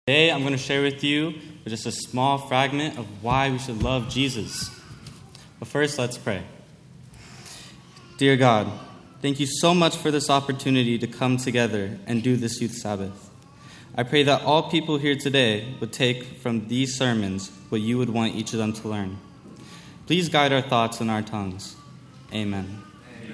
Today, I'm going to share with you just a small fragment of why we should love Jesus. But first, let's pray. Dear God, thank you so much for this opportunity to come together and do this Youth Sabbath. I pray that all people here today would take from these sermons what you would want each of them to learn. Please guide our thoughts and our tongues. Amen.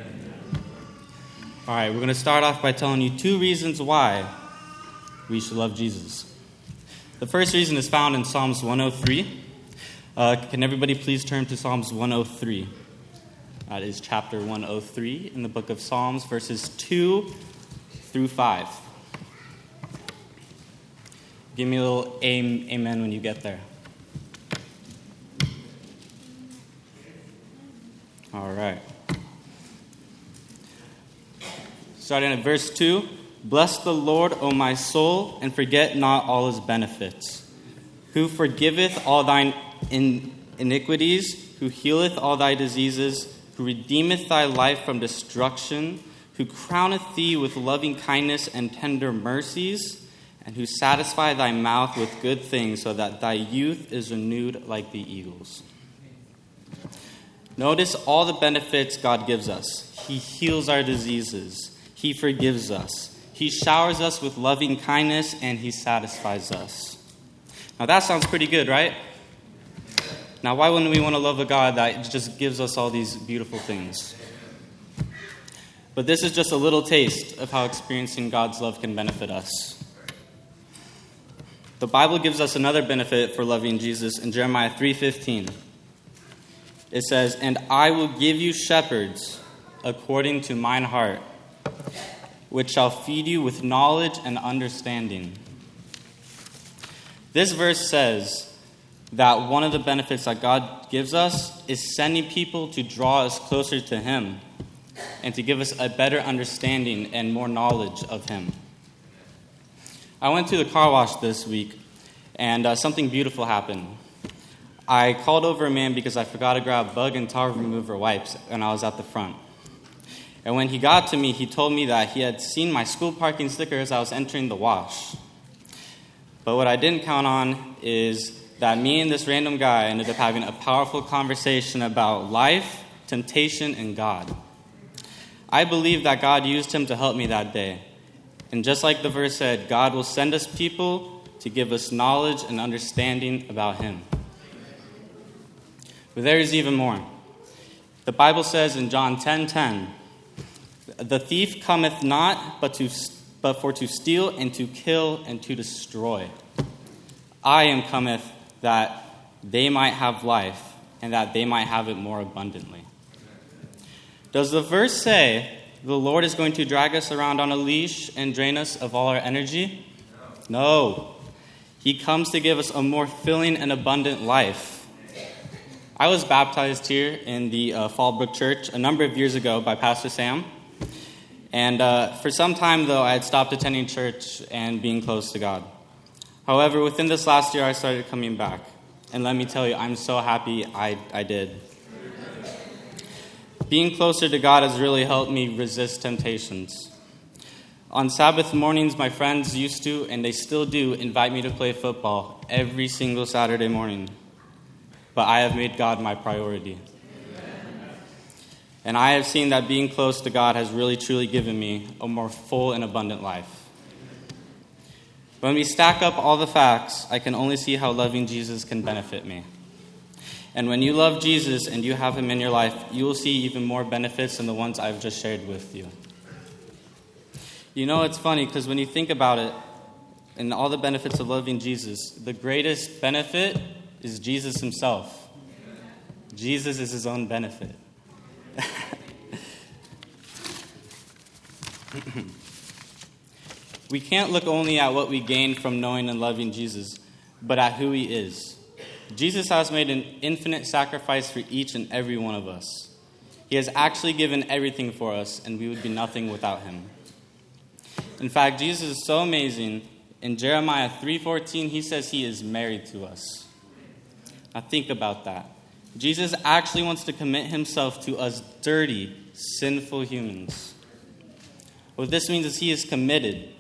All right, we're going to start off by telling you 2 reasons why we should love Jesus. The first reason is found in Psalms 103. Can everybody please turn to Psalms 103? That is chapter 103 in the book of Psalms, verses 2 through 5. Give me a little amen when you get there. All right. Starting at verse 2. Bless the Lord, O my soul, and forget not all his benefits, who forgiveth all thine iniquities, who healeth all thy diseases, who redeemeth thy life from destruction, who crowneth thee with loving kindness and tender mercies, and who satisfy thy mouth with good things, so that thy youth is renewed like the eagles. Notice all the benefits God gives us. He heals our diseases. He forgives us. He showers us with loving kindness, and he satisfies us. Now that sounds pretty good, right? Now why wouldn't we want to love a God that just gives us all these beautiful things? But this is just a little taste of how experiencing God's love can benefit us. The Bible gives us another benefit for loving Jesus in Jeremiah 3:15. It says, "And I will give you shepherds according to mine heart, which shall feed you with knowledge and understanding." This verse says that one of the benefits that God gives us is sending people to draw us closer to him and to give us a better understanding and more knowledge of him. I went to the car wash this week, and something beautiful happened. I called over a man because I forgot to grab bug and tar remover wipes, and I was at the front. And when he got to me, he told me that he had seen my school parking sticker as I was entering the wash. But what I didn't count on is that me and this random guy ended up having a powerful conversation about life, temptation, and God. I believe that God used him to help me that day. And just like the verse said, God will send us people to give us knowledge and understanding about him. But there is even more. The Bible says in John 10:10, "The thief cometh not, but for to steal and to kill and to destroy. I am cometh that they might have life, and that they might have it more abundantly." Does the verse say the Lord is going to drag us around on a leash and drain us of all our energy? No. He comes to give us a more filling and abundant life. I was baptized here in the Fallbrook Church a number of years ago by Pastor Sam. And for some time, though, I had stopped attending church and being close to God. However, within this last year, I started coming back. And let me tell you, I'm so happy I did. Being closer to God has really helped me resist temptations. On Sabbath mornings, my friends used to, and they still do, invite me to play football every single Saturday morning. But I have made God my priority. And I have seen that being close to God has really truly given me a more full and abundant life. When we stack up all the facts, I can only see how loving Jesus can benefit me. And when you love Jesus and you have him in your life, you will see even more benefits than the ones I've just shared with you. You know, it's funny because when you think about it and all the benefits of loving Jesus, the greatest benefit is Jesus himself. Jesus is his own benefit. We can't look only at what we gain from knowing and loving Jesus, but at who he is. Jesus has made an infinite sacrifice for each and every one of us. He has actually given everything for us, and we would be nothing without him. In fact, Jesus is so amazing. In Jeremiah 3:14, he says he is married to us. Now think about that. Jesus actually wants to commit himself to us dirty, sinful humans. What this means is he is committed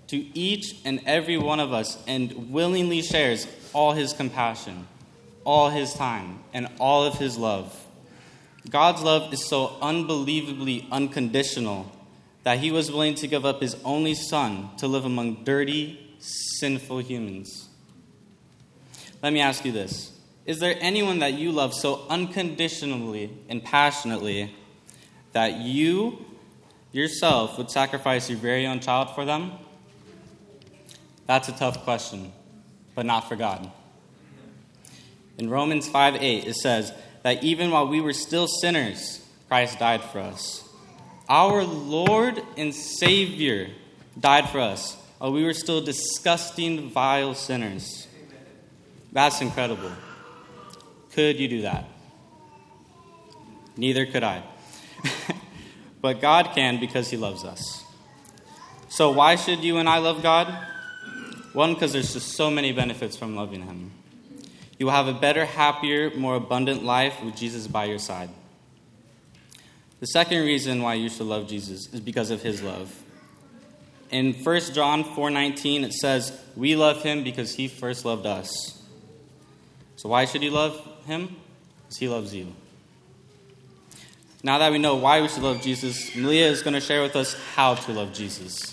to each and every one of us and willingly shares all his compassion, all his time, and all of his love. God's love is so unbelievably unconditional that he was willing to give up his only son to live among dirty, sinful humans. Let me ask you this. Is there anyone that you love so unconditionally and passionately that you yourself would sacrifice your very own child for them? That's a tough question, but not for God. In Romans 5:8, it says that even while we were still sinners, Christ died for us. Our Lord and Savior died for us while we were still disgusting, vile sinners. That's incredible. Could you do that? Neither could I. But God can because he loves us. So why should you and I love God? One, because there's just so many benefits from loving him. You will have a better, happier, more abundant life with Jesus by your side. The second reason why you should love Jesus is because of his love. In 1 John 4:19, it says, we love him because he first loved us. So why should you love him? Because he loves you. Now that we know why we should love Jesus, Malia is going to share with us how to love Jesus.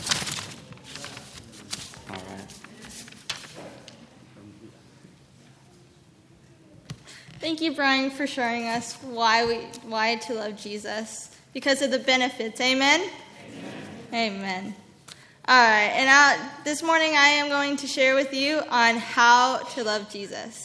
All right. Thank you, Brian, for showing us why to love Jesus. Because of the benefits. Amen? Amen. Amen. All right. And this morning I am going to share with you on how to love Jesus.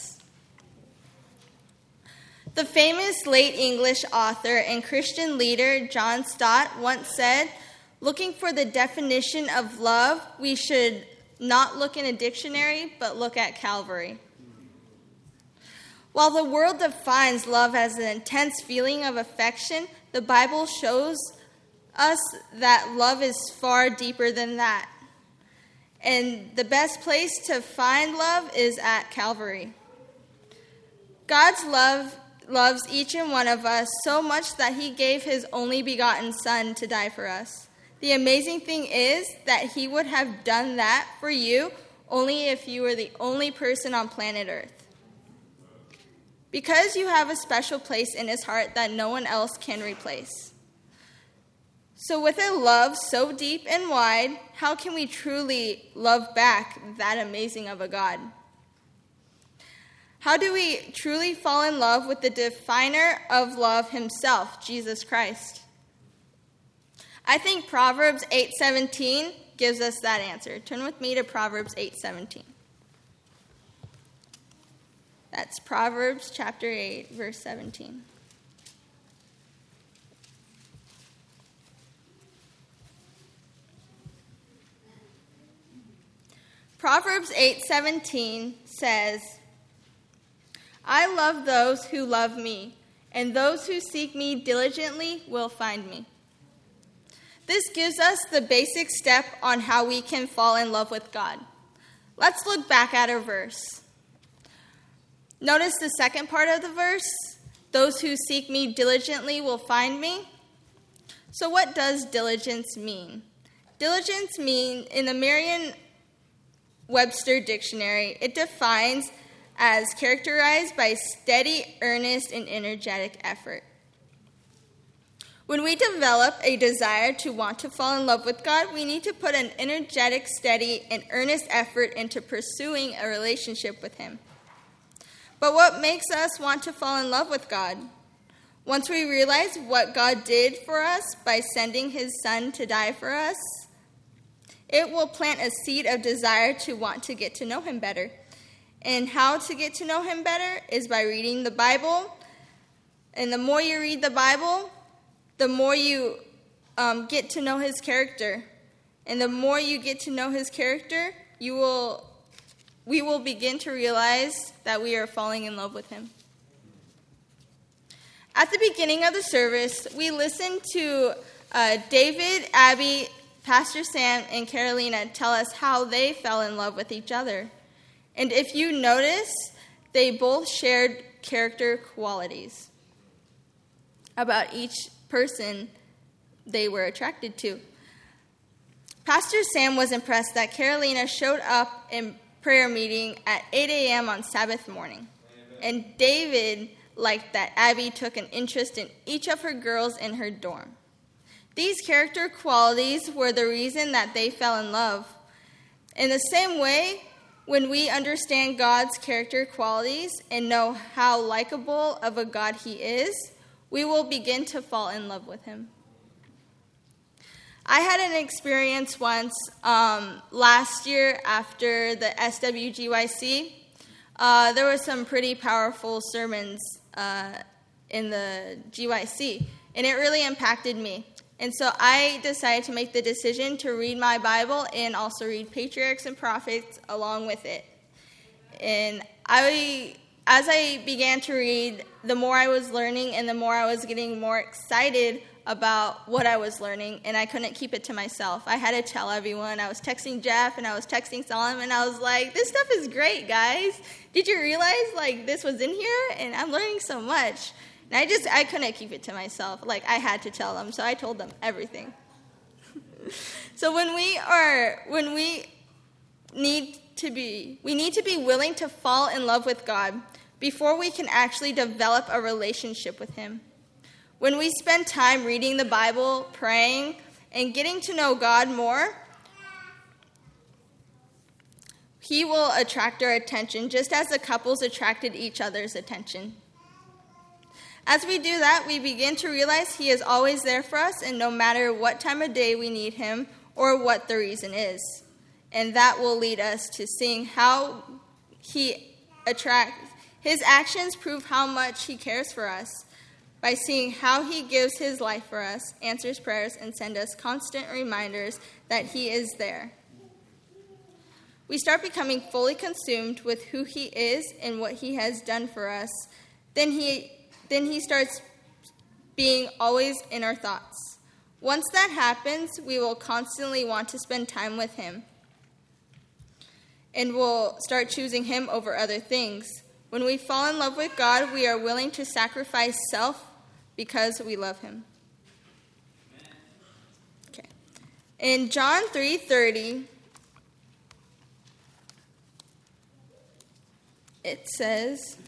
The famous late English author and Christian leader John Stott once said, looking for the definition of love, we should not look in a dictionary, but look at Calvary. While the world defines love as an intense feeling of affection, the Bible shows us that love is far deeper than that. And the best place to find love is at Calvary. God's love loves each and one of us so much that he gave his only begotten Son to die for us. The amazing thing is that he would have done that for you only if you were the only person on planet Earth. Because you have a special place in his heart that no one else can replace. So with a love so deep and wide, how can we truly love back that amazing of a God? How do we truly fall in love with the definer of love himself, Jesus Christ? I think Proverbs 8:17 gives us that answer. Turn with me to Proverbs 8:17. That's Proverbs chapter 8, verse 17. Proverbs 8:17 says, I love those who love me, and those who seek me diligently will find me. This gives us the basic step on how we can fall in love with God. Let's look back at our verse. Notice the second part of the verse, those who seek me diligently will find me. So what does diligence mean? Diligence means, in the Merriam-Webster dictionary, it defines as characterized by steady, earnest, and energetic effort. When we develop a desire to want to fall in love with God, we need to put an energetic, steady, and earnest effort into pursuing a relationship with him. But what makes us want to fall in love with God? Once we realize what God did for us by sending his Son to die for us, it will plant a seed of desire to want to get to know him better. And how to get to know him better is by reading the Bible. And the more you read the Bible, the more you get to know his character. And the more you get to know his character, we will begin to realize that we are falling in love with him. At the beginning of the service, we listened to David, Abby, Pastor Sam, and Carolina tell us how they fell in love with each other. And if you notice, they both shared character qualities about each person they were attracted to. Pastor Sam was impressed that Carolina showed up in prayer meeting at 8 a.m. on Sabbath morning. And David liked that Abby took an interest in each of her girls in her dorm. These character qualities were the reason that they fell in love. In the same way, when we understand God's character qualities and know how likable of a God he is, we will begin to fall in love with him. I had an experience once last year after the SWGYC. There were some pretty powerful sermons in the GYC, and it really impacted me. And so I decided to make the decision to read my Bible and also read Patriarchs and Prophets along with it. And as I began to read, the more I was learning and the more I was getting more excited about what I was learning, and I couldn't keep it to myself. I had to tell everyone. I was texting Jeff and I was texting Solomon, and I was like, this stuff is great, guys. Did you realize this was in here? And I'm learning so much. And I couldn't keep it to myself. I had to tell them, so I told them everything. So we need to be willing to fall in love with God before we can actually develop a relationship with him. When we spend time reading the Bible, praying, and getting to know God more, he will attract our attention, just as the couples attracted each other's attention. As we do that, we begin to realize he is always there for us, and no matter what time of day we need him or what the reason is. And that will lead us to seeing how he attracts. His actions prove how much he cares for us by seeing how he gives his life for us, answers prayers, and sends us constant reminders that he is there. We start becoming fully consumed with who he is and what he has done for us. Then he starts being always in our thoughts. Once that happens, we will constantly want to spend time with him. And we'll start choosing him over other things. When we fall in love with God, we are willing to sacrifice self because we love him. Okay. In John 3:30, it says,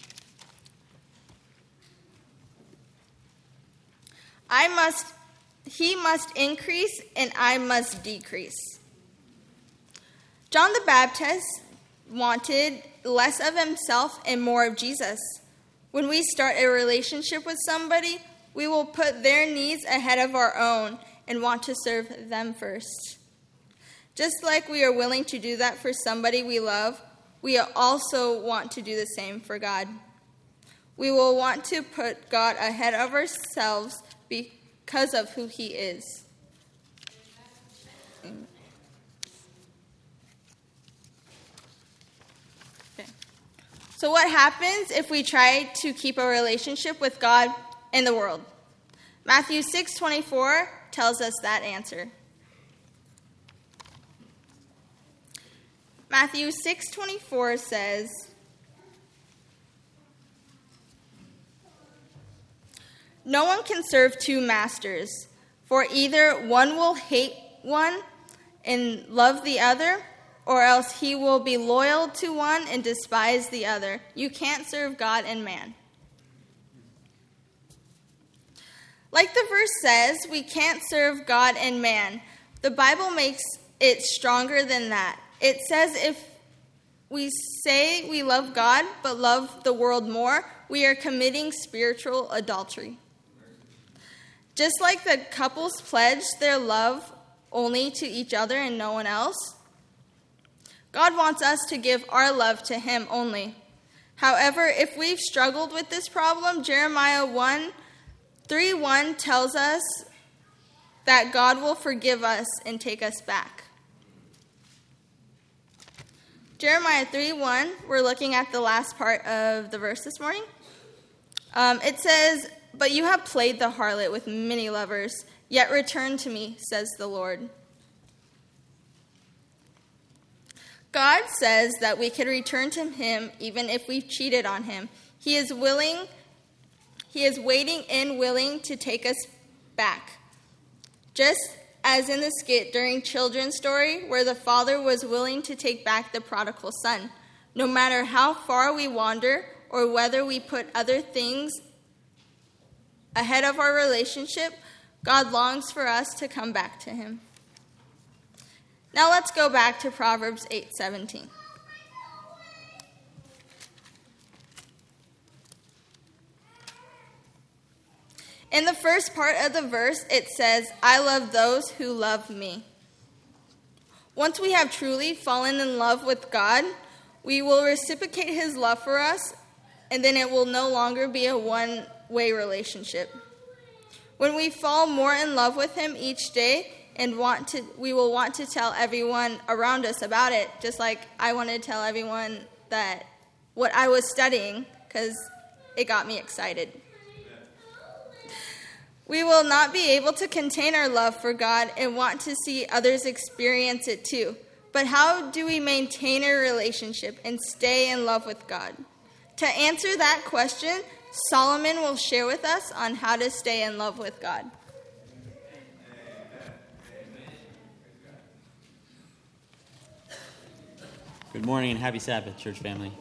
he must increase and I must decrease. John the Baptist wanted less of himself and more of Jesus. When we start a relationship with somebody, we will put their needs ahead of our own and want to serve them first. Just like we are willing to do that for somebody we love, we also want to do the same for God. We will want to put God ahead of ourselves because of who he is. Okay. So what happens if we try to keep a relationship with God and the world? Matthew 6:24 tells us that answer. Matthew 6:24 says, "No one can serve two masters, for either one will hate one and love the other, or else he will be loyal to one and despise the other. You can't serve God and man." Like the verse says, we can't serve God and man. The Bible makes it stronger than that. It says if we say we love God but love the world more, we are committing spiritual adultery. Just like the couples pledged their love only to each other and no one else, God wants us to give our love to him only. However, if we've struggled with this problem, Jeremiah 3:1 tells us that God will forgive us and take us back. Jeremiah 3:1, we're looking at the last part of the verse this morning. It says, "But you have played the harlot with many lovers, yet return to me, says the Lord." God says that we can return to him even if we've cheated on him. He is waiting and willing to take us back. Just as in the skit during Children's Story, where the father was willing to take back the prodigal son. No matter how far we wander or whether we put other things ahead of our relationship, God longs for us to come back to him. Now let's go back to Proverbs 8:17. In the first part of the verse, it says, "I love those who love me." Once we have truly fallen in love with God, we will reciprocate his love for us, and then it will no longer be a one-way relationship. When we fall more in love with him each day, we will want to tell everyone around us about it, just like I wanted to tell everyone that what I was studying, because it got me excited. We will not be able to contain our love for God and want to see others experience it too. But how do we maintain a relationship and stay in love with God? To answer that question, Solomon will share with us on how to stay in love with God. Good morning and happy Sabbath, church family.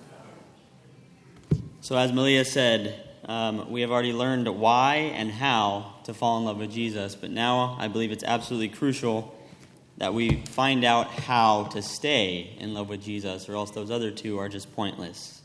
So as Malia said, we have already learned why and how to fall in love with Jesus, but now I believe it's absolutely crucial that we find out how to stay in love with Jesus, or else those other two are just pointless.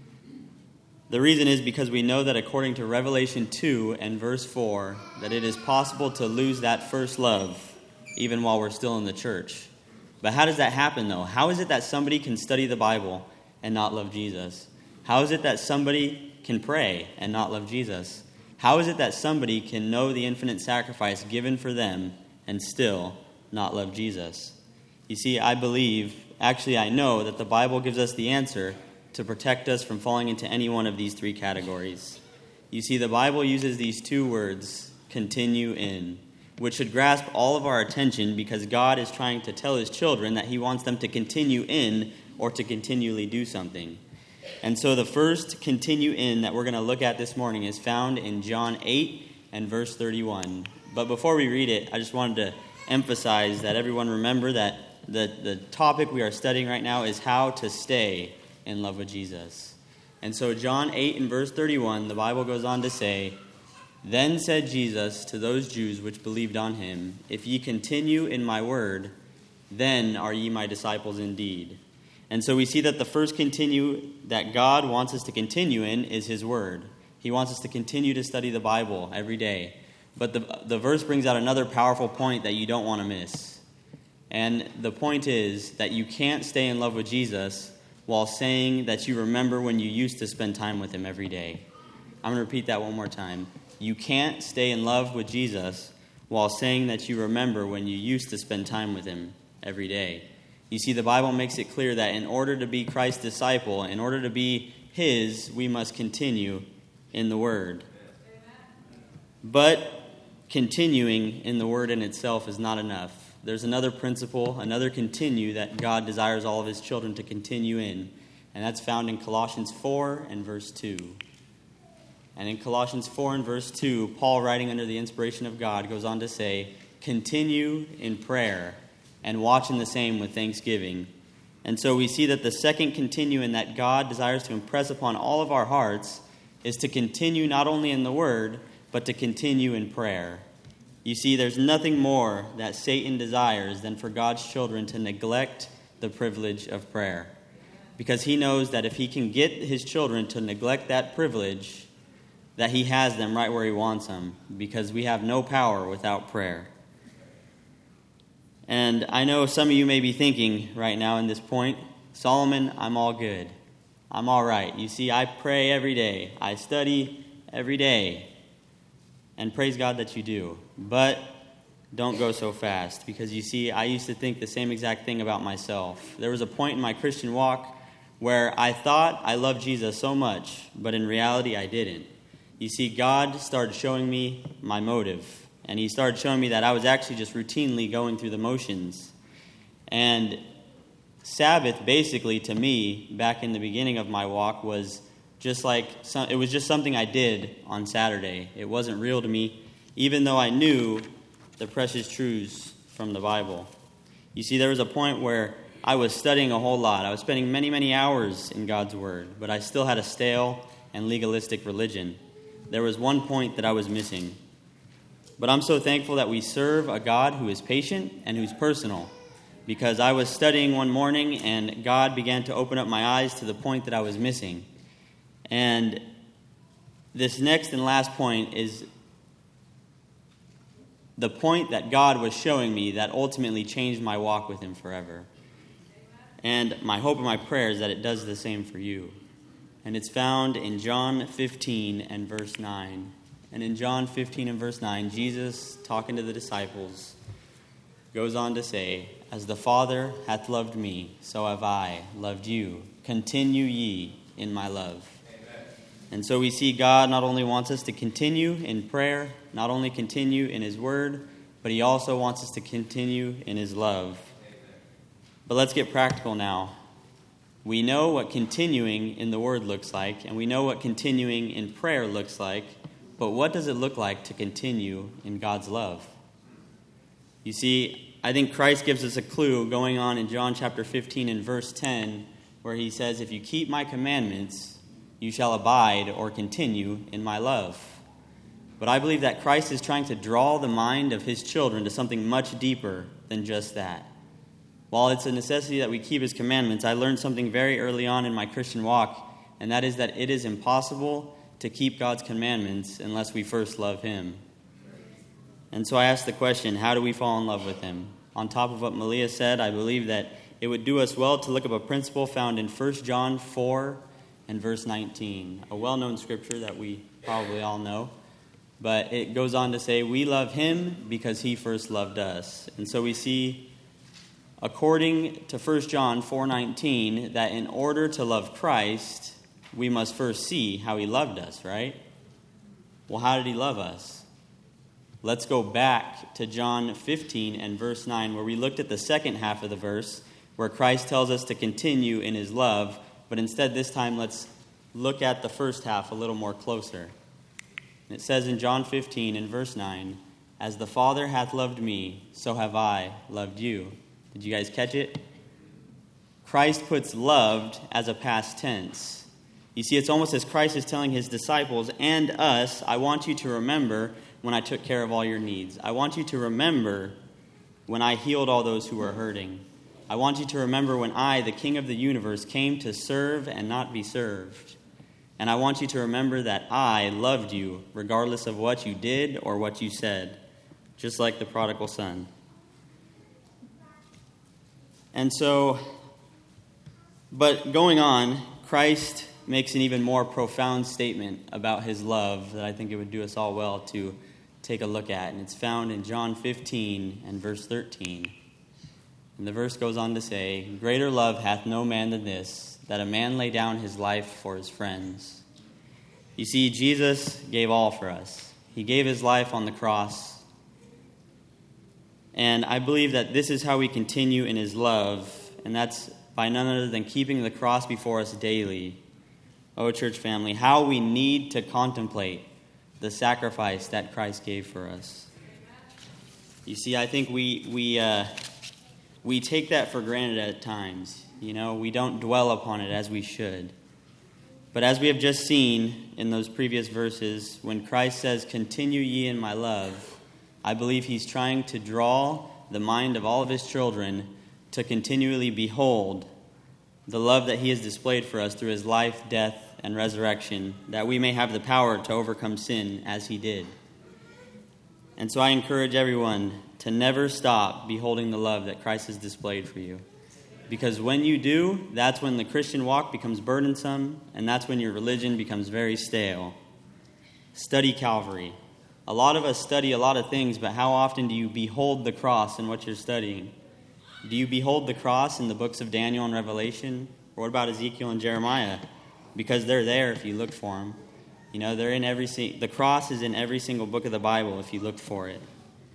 The reason is because we know that according to Revelation 2 and verse 4, that it is possible to lose that first love even while we're still in the church. But how does that happen, though? How is it that somebody can study the Bible and not love Jesus? How is it that somebody can pray and not love Jesus? How is it that somebody can know the infinite sacrifice given for them and still not love Jesus? You see, I know that the Bible gives us the answer to protect us from falling into any one of these three categories. You see, the Bible uses these two words, continue in, which should grasp all of our attention because God is trying to tell his children that he wants them to continue in or to continually do something. And so the first continue in that we're going to look at this morning is found in John 8 and verse 31. But before we read it, I just wanted to emphasize that everyone remember that the topic we are studying right now is how to stay in love with Jesus. And so John 8 and verse 31, the Bible goes on to say, "Then said Jesus to those Jews which believed on him, If ye continue in my word, then are ye my disciples indeed." And so we see that the first continue that God wants us to continue in is his word. He wants us to continue to study the Bible every day. But the verse brings out another powerful point that you don't want to miss. And the point is that you can't stay in love with Jesus while saying that you remember when you used to spend time with him every day. I'm going to repeat that one more time. You can't stay in love with Jesus while saying that you remember when you used to spend time with him every day. You see, the Bible makes it clear that in order to be Christ's disciple, in order to be his, we must continue in the Word. But continuing in the Word in itself is not enough. There's another principle, another continue that God desires all of his children to continue in, and that's found in Colossians 4 and verse 2. And in Colossians 4 and verse 2, Paul, writing under the inspiration of God, goes on to say, "Continue in prayer, and watch in the same with thanksgiving." And so we see that the second continuing that God desires to impress upon all of our hearts is to continue not only in the Word, but to continue in prayer. You see, there's nothing more that Satan desires than for God's children to neglect the privilege of prayer. Because he knows that if he can get his children to neglect that privilege, that he has them right where he wants them, because we have no power without prayer. And I know some of you may be thinking right now in this point, Solomon, I'm all good. I'm all right. You see, I pray every day. I study every day. And praise God that you do. But don't go so fast, because you see, I used to think the same exact thing about myself. There was a point in my Christian walk where I thought I loved Jesus so much, but in reality I didn't. You see, God started showing me my motive. And he started showing me that I was actually just routinely going through the motions. And Sabbath, basically, to me, back in the beginning of my walk, was just like, it was just something I did on Saturday. It wasn't real to me, even though I knew the precious truths from the Bible. You see, there was a point where I was studying a whole lot. I was spending many, many hours in God's Word, but I still had a stale and legalistic religion. There was one point that I was missing. But I'm so thankful that we serve a God who is patient and who's personal, because I was studying one morning and God began to open up my eyes to the point that I was missing. And this next and last point is the point that God was showing me that ultimately changed my walk with Him forever. And my hope and my prayer is that it does the same for you. And it's found in John 15 and verse 9. And in John 15 and verse 9, Jesus, talking to the disciples, goes on to say, "As the Father hath loved me, so have I loved you. Continue ye in my love." Amen. And so we see God not only wants us to continue in prayer, not only continue in His Word, but He also wants us to continue in His love. Amen. But let's get practical now. We know what continuing in the Word looks like, and we know what continuing in prayer looks like, but what does it look like to continue in God's love? You see, I think Christ gives us a clue going on in John chapter 15 and verse 10, where He says, "If you keep my commandments, you shall abide or continue in my love." But I believe that Christ is trying to draw the mind of His children to something much deeper than just that. While it's a necessity that we keep His commandments, I learned something very early on in my Christian walk, and that is that it is impossible to keep God's commandments unless we first love Him. And so I asked the question, how do we fall in love with Him? On top of what Malia said, I believe that it would do us well to look up a principle found in 1 John 4 and verse 19, a well-known scripture that we probably all know. But it goes on to say, we love Him because He first loved us. And so we see, according to 1 John 4:19, that in order to love Christ, we must first see how He loved us, right? Well, how did He love us? Let's go back to John 15 and verse 9, where we looked at the second half of the verse, where Christ tells us to continue in His love. But instead, this time, let's look at the first half a little more closer. And it says in John 15 and verse 9, "As the Father hath loved me, so have I loved you." Did you guys catch it? Christ puts loved as a past tense. You see, it's almost as Christ is telling His disciples and us, I want you to remember when I took care of all your needs. I want you to remember when I healed all those who were hurting. I want you to remember when I, the King of the universe, came to serve and not be served. And I want you to remember that I loved you regardless of what you did or what you said, just like the prodigal son. And so, but going on, Christ makes an even more profound statement about His love that I think it would do us all well to take a look at. And it's found in John 15 and verse 13. And the verse goes on to say, "Greater love hath no man than this, that a man lay down his life for his friends." You see, Jesus gave all for us. He gave His life on the cross. And I believe that this is how we continue in His love, and that's by none other than keeping the cross before us daily. Oh, church family, how we need to contemplate the sacrifice that Christ gave for us. You see, I think we take that for granted at times. You know, we don't dwell upon it as we should. But as we have just seen in those previous verses, when Christ says, "Continue ye in my love," I believe He's trying to draw the mind of all of His children to continually behold the love that He has displayed for us through His life, death, and resurrection, that we may have the power to overcome sin as He did. And so I encourage everyone to never stop beholding the love that Christ has displayed for you. Because when you do, that's when the Christian walk becomes burdensome, and that's when your religion becomes very stale. Study Calvary. A lot of us study a lot of things, but how often do you behold the cross in what you're studying? Do you behold the cross in the books of Daniel and Revelation? Or what about Ezekiel and Jeremiah? Because they're there if you look for them. You know, they're in the cross is in every single book of the Bible if you look for it.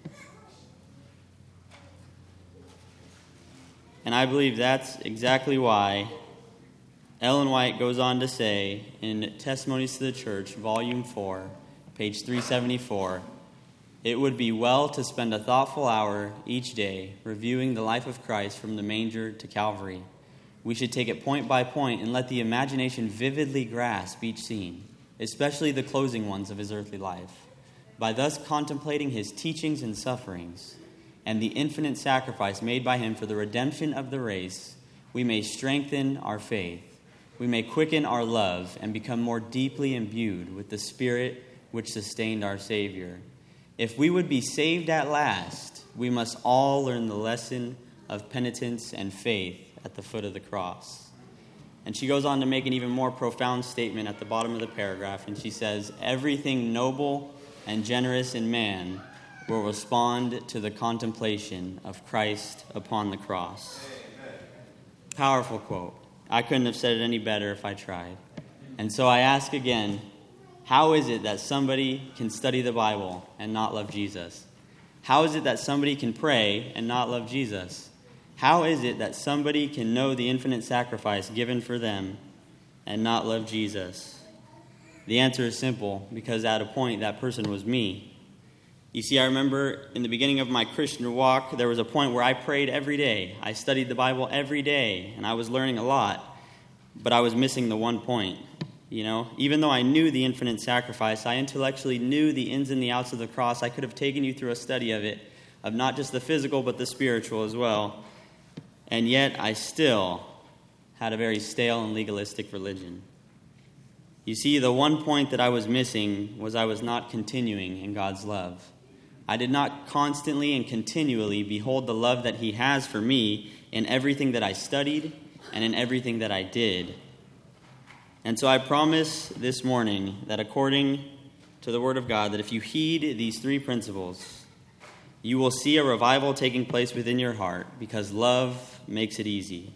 And I believe that's exactly why Ellen White goes on to say in Testimonies to the Church, Volume 4, page 374, It would be well to spend a thoughtful hour each day reviewing the life of Christ from the manger to Calvary. We should take it point by point and let the imagination vividly grasp each scene, especially the closing ones of his earthly life. By thus contemplating his teachings and sufferings and the infinite sacrifice made by him for the redemption of the race, we may strengthen our faith. We may quicken our love and become more deeply imbued with the Spirit which sustained our Savior. If we would be saved at last, we must all learn the lesson of penitence and faith at the foot of the cross. And she goes on to make an even more profound statement at the bottom of the paragraph, and she says, everything noble and generous in man will respond to the contemplation of Christ upon the cross. Amen. Powerful quote. I couldn't have said it any better if I tried. And so I ask again, how is it that somebody can study the Bible and not love Jesus? How is it that somebody can pray and not love Jesus? How is it that somebody can know the infinite sacrifice given for them and not love Jesus? The answer is simple, because at a point that person was me. You see, I remember in the beginning of my Christian walk, there was a point where I prayed every day. I studied the Bible every day, and I was learning a lot, but I was missing the one point. You know, even though I knew the infinite sacrifice, I intellectually knew the ins and the outs of the cross. I could have taken you through a study of it, of not just the physical, but the spiritual as well. And yet, I still had a very stale and legalistic religion. You see, the one point that I was missing was I was not continuing in God's love. I did not constantly and continually behold the love that he has for me in everything that I studied and in everything that I did. And so I promise this morning that according to the Word of God, that if you heed these three principles, you will see a revival taking place within your heart, because love makes it easy.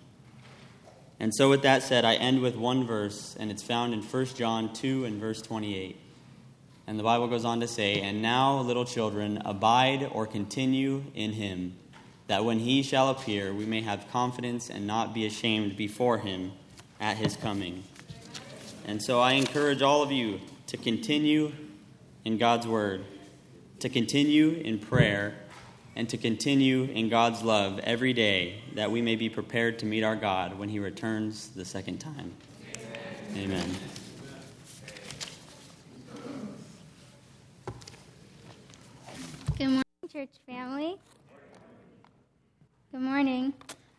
And so with that said, I end with one verse, and it's found in 1 John 2 and verse 28. And the Bible goes on to say, "And now, little children, abide or continue in him, that when he shall appear, we may have confidence and not be ashamed before him at his coming." And so I encourage all of you to continue in God's word, to continue in prayer, and to continue in God's love every day, that we may be prepared to meet our God when he returns the second time. Amen. Amen. Good morning, church family. Good morning.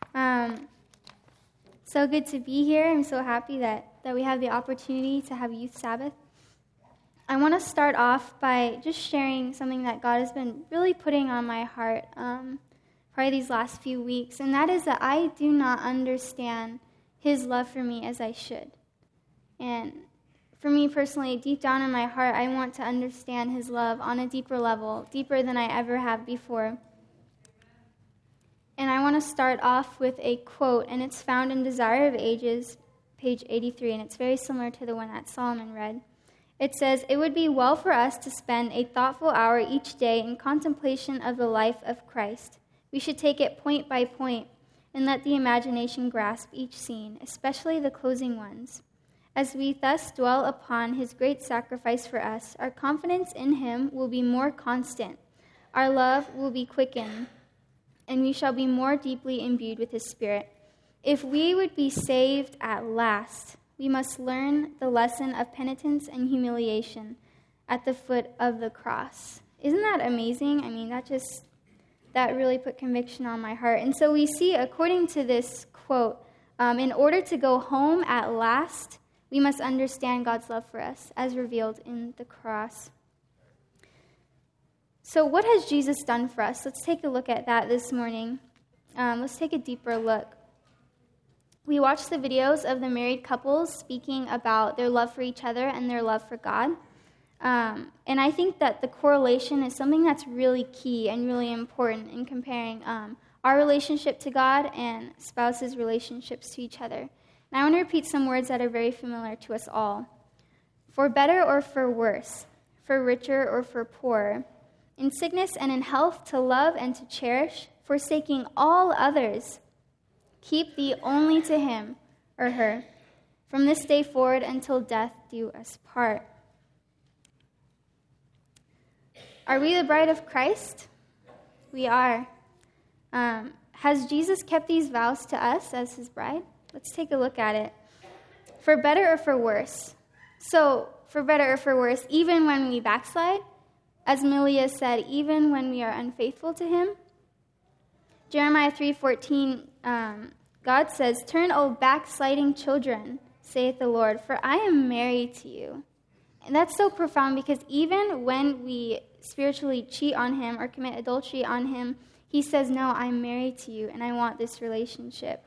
So good to be here. I'm so happy that we have the opportunity to have Youth Sabbath. I want to start off by just sharing something that God has been really putting on my heart probably these last few weeks, and that is that I do not understand his love for me as I should. And for me personally, deep down in my heart, I want to understand his love on a deeper level, deeper than I ever have before. And I want to start off with a quote, and it's found in Desire of Ages, page 83, and it's very similar to the one that Solomon read. It says, "It would be well for us to spend a thoughtful hour each day in contemplation of the life of Christ. We should take it point by point and let the imagination grasp each scene, especially the closing ones. As we thus dwell upon his great sacrifice for us, our confidence in him will be more constant, our love will be quickened, and we shall be more deeply imbued with his Spirit. If we would be saved at last, we must learn the lesson of penitence and humiliation at the foot of the cross." Isn't that amazing? I mean, that really put conviction on my heart. And so we see, according to this quote, in order to go home at last, we must understand God's love for us as revealed in the cross. So what has Jesus done for us? Let's take a look at that this morning. Let's take a deeper look. We watched the videos of the married couples speaking about their love for each other and their love for God. And I think that the correlation is something that's really key and really important in comparing our relationship to God and spouses' relationships to each other. And I want to repeat some words that are very familiar to us all. For better or for worse, for richer or for poorer, in sickness and in health, to love and to cherish, forsaking all others, keep thee only to him or her, from this day forward until death do us part. Are we the bride of Christ? We are. Has Jesus kept these vows to us as his bride? Let's take a look at it. For better or for worse? So, for better or for worse, even when we backslide, as Milia said, even when we are unfaithful to him. Jeremiah 3:14, God says, "Turn, O backsliding children, saith the Lord, for I am married to you." And that's so profound because even when we spiritually cheat on him or commit adultery on him, he says, no, I'm married to you and I want this relationship.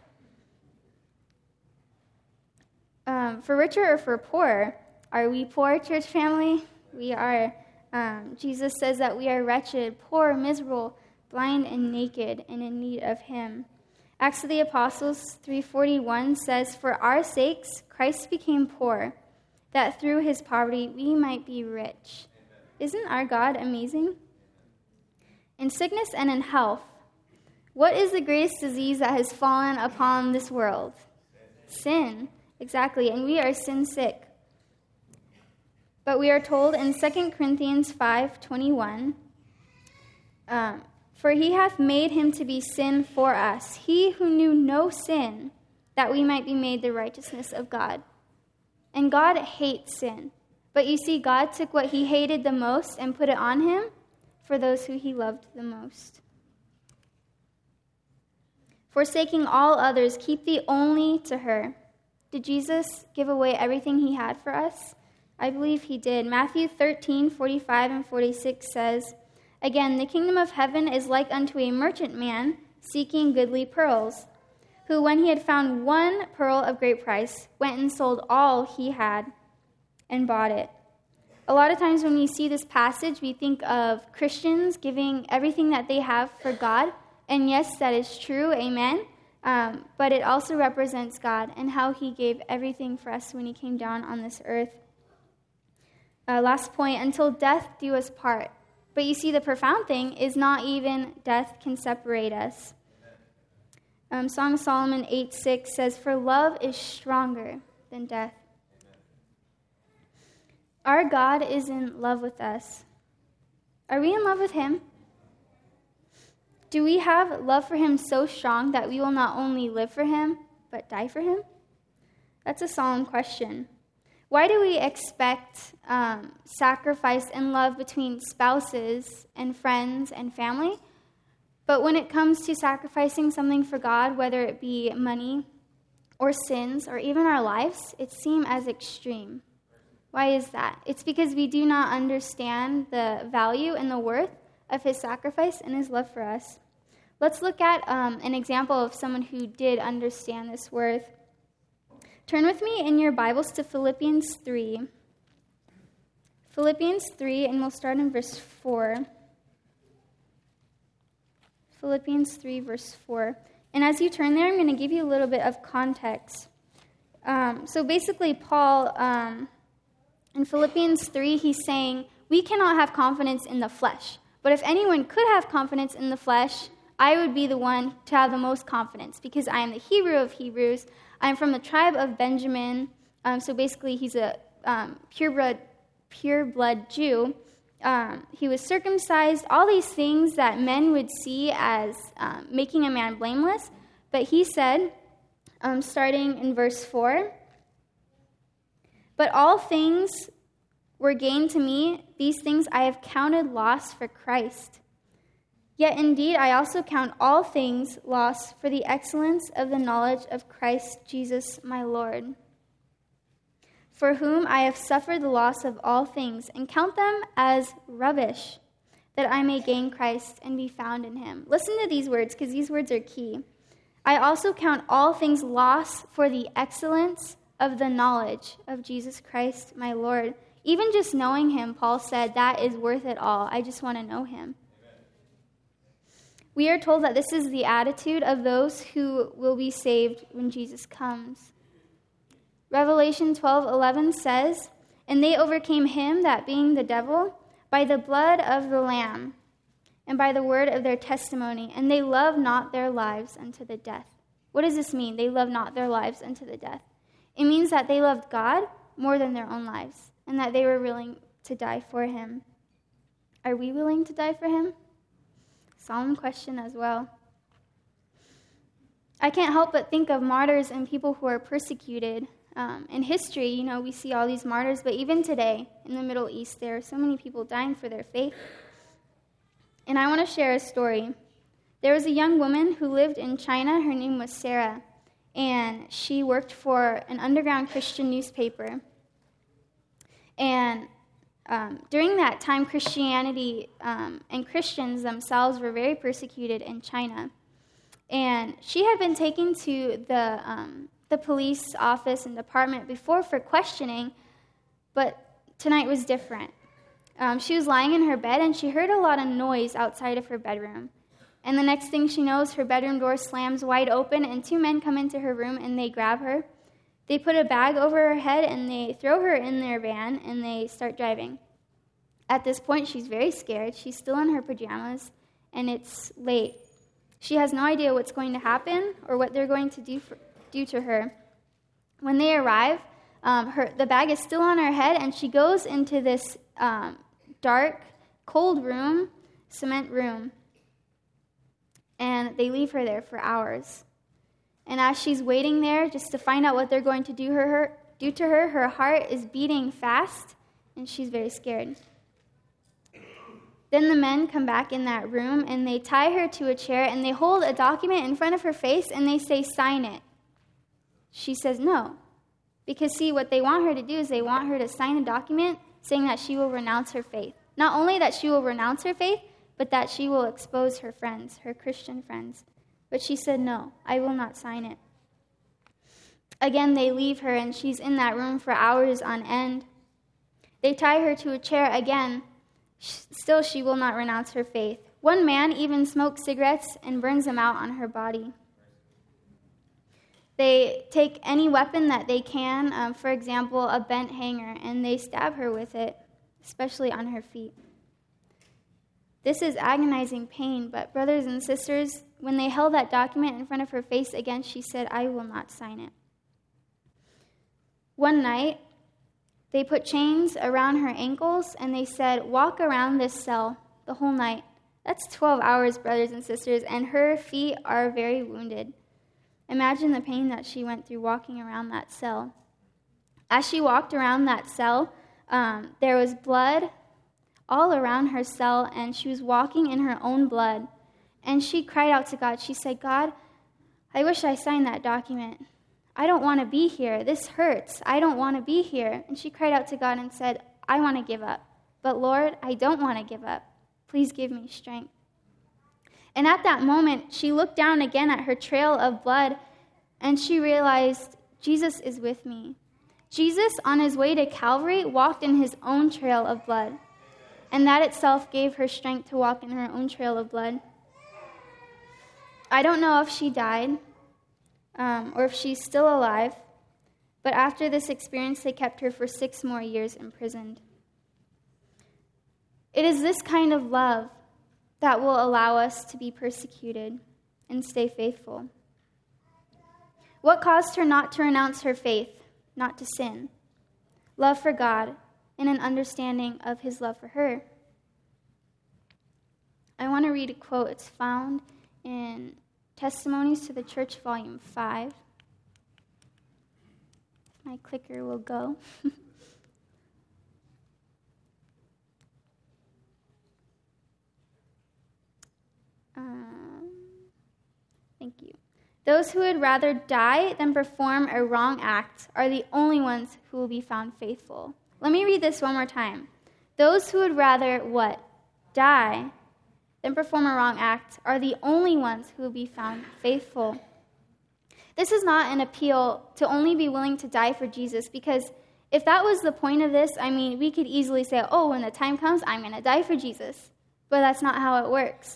For richer or for poorer, are we poor, church family? We are. Jesus says that we are wretched, poor, miserable, blind, and naked, and in need of him. Acts of the Apostles 3:41 says, "For our sakes Christ became poor, that through his poverty we might be rich." Isn't our God amazing? In sickness and in health, what is the greatest disease that has fallen upon this world? Sin. Exactly, and we are sin sick. But we are told in 2 Corinthians 5:21, "For he hath made him to be sin for us, he who knew no sin, that we might be made the righteousness of God." And God hates sin. But you see, God took what he hated the most and put it on him for those who he loved the most. Forsaking all others, keep thee only to her. Did Jesus give away everything he had for us? I believe he did. Matthew 13:45 and 46 says, "Again, the kingdom of heaven is like unto a merchant man seeking goodly pearls, who, when he had found one pearl of great price, went and sold all he had and bought it." A lot of times when we see this passage, we think of Christians giving everything that they have for God. And yes, that is true, amen. But it also represents God and how he gave everything for us when he came down on this earth. Last point, until death do us part. But you see, the profound thing is not even death can separate us. Song of Solomon 8:6 says, "For love is stronger than death." Our God is in love with us. Are we in love with him? Do we have love for him so strong that we will not only live for him, but die for him? That's a solemn question. Why do we expect sacrifice and love between spouses and friends and family? But when it comes to sacrificing something for God, whether it be money or sins or even our lives, it seems as extreme. Why is that? It's because we do not understand the value and the worth of his sacrifice and his love for us. Let's look at an example of someone who did understand this worth. Turn with me in your Bibles to Philippians 3. Philippians 3, and we'll start in verse 4. Philippians 3, verse 4. And as you turn there, I'm going to give you a little bit of context. So basically, Paul, in Philippians 3, he's saying, we cannot have confidence in the flesh. But if anyone could have confidence in the flesh, I would be the one to have the most confidence because I am the Hebrew of Hebrews. I'm from the tribe of Benjamin. So basically, he's a pure-blood Jew. He was circumcised, all these things that men would see as making a man blameless. But he said, starting in verse 4, "But all things were gain to me, these things I have counted loss for Christ. Yet indeed I also count all things loss for the excellence of the knowledge of Christ Jesus my Lord, for whom I have suffered the loss of all things, and count them as rubbish, that I may gain Christ and be found in him." Listen to these words, because these words are key. "I also count all things loss for the excellence of the knowledge of Jesus Christ my Lord." Even just knowing him, Paul said, that is worth it all. I just want to know him. Amen. We are told that this is the attitude of those who will be saved when Jesus comes. Revelation 12:11 says, "And they overcame him, that being the devil, by the blood of the Lamb, and by the word of their testimony, and they loved not their lives unto the death." What does this mean? They loved not their lives unto the death. It means that they loved God more than their own lives, and that they were willing to die for him. Are we willing to die for him? Solemn question as well. I can't help but think of martyrs and people who are persecuted. In history, we see all these martyrs, but even today in the Middle East, there are so many people dying for their faith. And I want to share a story. There was a young woman who lived in China. Her name was Sarah, and she worked for an underground Christian newspaper. And during that time, Christianity and Christians themselves were very persecuted in China. And she had been taken to the police office and department before for questioning, but tonight was different. She was lying in her bed, and she heard a lot of noise outside of her bedroom. And the next thing she knows, her bedroom door slams wide open, and two men come into her room, and they grab her. They put a bag over her head, and they throw her in their van, and they start driving. At this point, she's very scared. She's still in her pajamas, and it's late. She has no idea what's going to happen or what they're going to do to her. When they arrive, the bag is still on her head, and she goes into this dark, cold room, cement room, and they leave her there for hours. And as she's waiting there just to find out what they're going to do to her, her heart is beating fast, and she's very scared. Then the men come back in that room, and they tie her to a chair, and they hold a document in front of her face, and they say, "Sign it." She says no. Because, see, what they want her to do is they want her to sign a document saying that she will renounce her faith. Not only that she will renounce her faith, but that she will expose her friends, her Christian friends. But she said, "No, I will not sign it." Again, they leave her, and she's in that room for hours on end. They tie her to a chair again. Still, she will not renounce her faith. One man even smokes cigarettes and burns them out on her body. They take any weapon that they can, for example, a bent hanger, and they stab her with it, especially on her feet. This is agonizing pain, but brothers and sisters, when they held that document in front of her face again, she said, "I will not sign it." One night, they put chains around her ankles, and they said, "Walk around this cell the whole night." That's 12 hours, brothers and sisters, and her feet are very wounded. Imagine the pain that she went through walking around that cell. As she walked around that cell, there was blood all around her cell, and she was walking in her own blood. And she cried out to God. She said, "God, I wish I signed that document. I don't want to be here. This hurts. I don't want to be here." And she cried out to God and said, "I want to give up. But Lord, I don't want to give up. Please give me strength." And at that moment, she looked down again at her trail of blood, and she realized, Jesus is with me. Jesus, on his way to Calvary, walked in his own trail of blood. And that itself gave her strength to walk in her own trail of blood. I don't know if she died or if she's still alive, but after this experience, they kept her for 6 more years imprisoned. It is this kind of love that will allow us to be persecuted and stay faithful. What caused her not to renounce her faith, not to sin? Love for God and an understanding of his love for her. I want to read a quote. It's found in Testimonies to the Church, Volume 5. If my clicker will go. Thank you. Those who would rather die than perform a wrong act are the only ones who will be found faithful. Let me read this one more time. Those who would rather what? Die than perform a wrong act are the only ones who will be found faithful. This is not an appeal to only be willing to die for Jesus, because if that was the point of this, we could easily say, "Oh, when the time comes, I'm going to die for Jesus." But that's not how it works.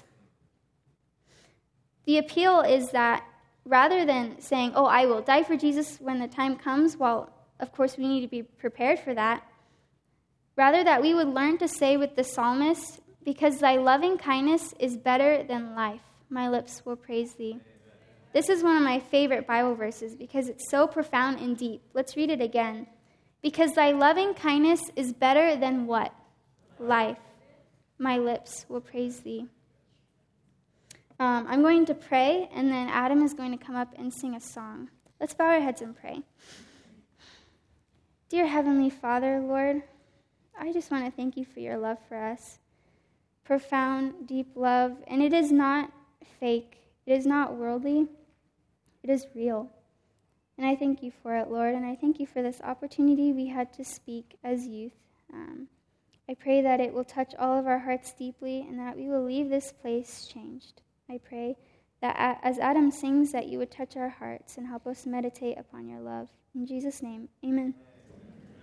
The appeal is that rather than saying, "Oh, I will die for Jesus when the time comes," well, of course we need to be prepared for that. Rather that we would learn to say with the psalmist, "Because thy loving kindness is better than life, my lips will praise thee." This is one of my favorite Bible verses because it's so profound and deep. Let's read it again. Because thy loving kindness is better than what? Life. my lips will praise thee. I'm going to pray, and then Adam is going to come up and sing a song. Let's bow our heads and pray. Dear Heavenly Father, Lord, I just want to thank you for your love for us. Profound, deep love, and it is not fake. It is not worldly. It is real. And I thank you for it, Lord, and I thank you for this opportunity we had to speak as youth. I pray that it will touch all of our hearts deeply and that we will leave this place changed. I pray that as Adam sings, that you would touch our hearts and help us meditate upon your love. In Jesus' name, amen.